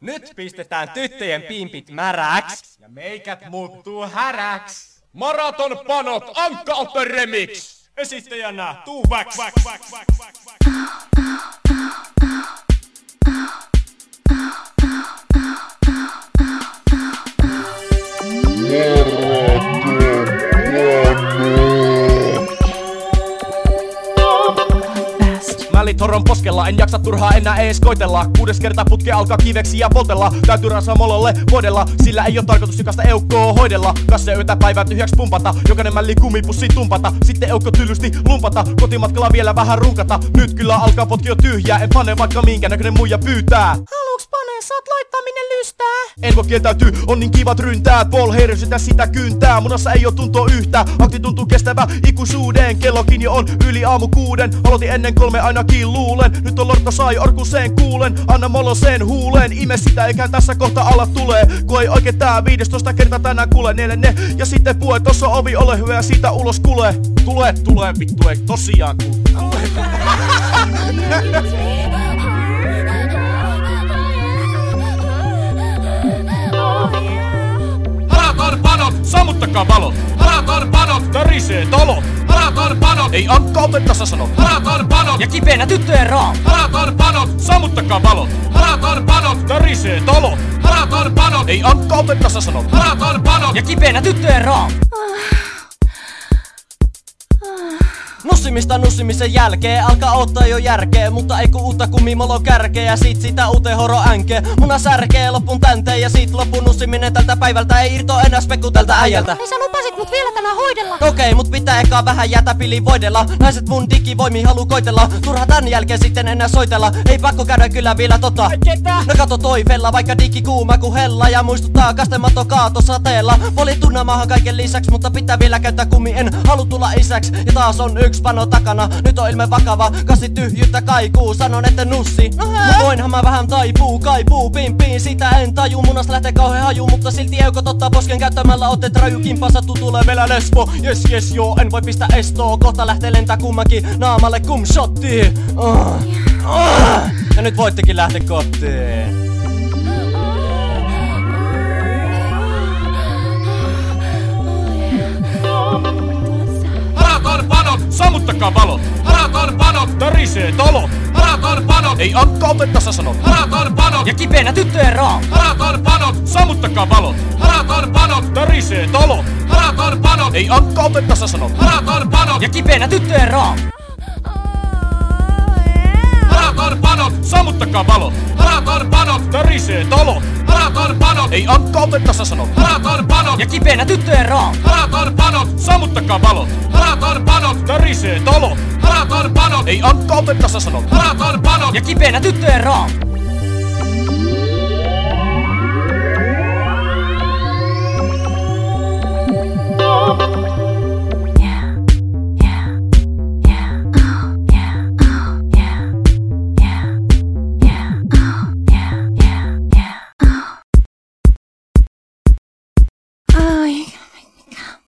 Nyt pistetään tyttöjen pimpit märäks. Ja meikät muuttuu häräks. Maratonpanot Ankalter Remix. Esittäjänä Tuvax. Toron poskella, en jaksa turhaa enää ees koitella. 6. kerta putke alkaa kiveksi ja poltella. Täytyy ransaa mololle voidella, sillä ei oo tarkoitus jokaista eukkoa hoidella. Kasse yötä päivää tyhjäks pumpata, jokainen mälli kumipussi tumpata. Sitten eukko tylysti lumpata, kotimatkalla vielä vähän runkata. Nyt kyllä alkaa potki jo tyhjää, en pane vaikka minkä näköinen muija pyytää. Haluuks panee, saat laittaa minne lystää? En voi kieltäytyy, on niin kivat ryntää. Paul Heiresytä sitä kyntää, munassa ei oo tuntoa yhtään. Akti tuntuu kestävä ikuisuuden, kellokin jo on yli aamu 6. Aloitin ennen 3 ainakin luulen. Nyt on lorkka sai orkuseen kuulen. Anna moloseen huuleen. Ime sitä eikä tässä kohta alla tulee. Kun ei oikein tää 15 kertaa tänään kuule. 4 ja sitten pue. Tossa ovi ole hyvä ja siitä ulos kule. Tulee vittu ei tosiaan kuule. Maratonpanot, sammuttakaa valot. Maratonpanot, tärisee talot. Maratonpanot, ei Ankalter tässä sano. Maratonpanot, Ja kipeänä tyttöjen raam. maratonpanot, sammuttakaa valot. Maratonpanot, tärisee talot. Maratonpanot, ei Ankalter tässä sano. Maratonpanot, Ja kipeänä tyttöjen raam. Nussimisen jälkeen alkaa ottaa jo järkeä. Mutta ei ku uutta kumimolo kärkeä ja sit sitä uuteen horo änkeä. Muna särkee loppun tänteen ja sit loppun nussiminen tältä päivältä. Ei irto enää spekku tältä äijältä. Niin sä lupasit mut vielä tänään hoidella. Okei, mut pitää ekaa vähän jätä piliin voidella. Naiset mun digivoimiin haluu koitella. Turha tän jälkeen sitten enää soitella. Ei pakko käydä kyllä vielä tota. No kato toiveella, vaikka digi kuuma ku hella. Ja muistuttaa kastemato kaato sateella. Poli tunnamaahan kaiken lisäks, mutta pitää vielä käyttää kummi. En halu tulla isäks. Ja taas on yks pano takana. Nyt on ilme vakava, kasi tyhjyyttä kaikuu. Sanon ette nussi, mut voinhan mä vähän kaipuu pimpiin. Sitä en taju, munasta lähtee kauhean haju. Mutta silti eukot ottaa posken käyttämällä otteet raju. Kimpassa tulee vielä lesbo. Yes joo, en voi pistää estoo. Kohta lähtee lentää kummankin naamalle kumshotti. Ja nyt voittekin lähteä kotiin. Maratonpanot, sammuttakaa valot. Maratonpanot, tärisee talot. Maratonpanot, ei Ankalter tässä sano. Maratonpanot, Ja kipeänä tyttöjen raam. maratonpanot, sammuttakaa valot. Maratonpanot, tärisee talot. Maratonpanot, ei Ankalter tässä sano. Maratonpanot, Ja kipeänä tyttöjen raam. maratonpanot, sammuttakaa valot. Maratonpanot, tärisee talot. Maratonpanot, ei Ankalter tässä sano. Maratonpanot, Ja kipeänä tyttöjen raam. maratonpanot, sammuttakaa valot. Maratonpanot, tärisee talot. Maratonpanot, ei Ankalter tässä sano. Maratonpanot, Ja kipeänä tyttöjen raam.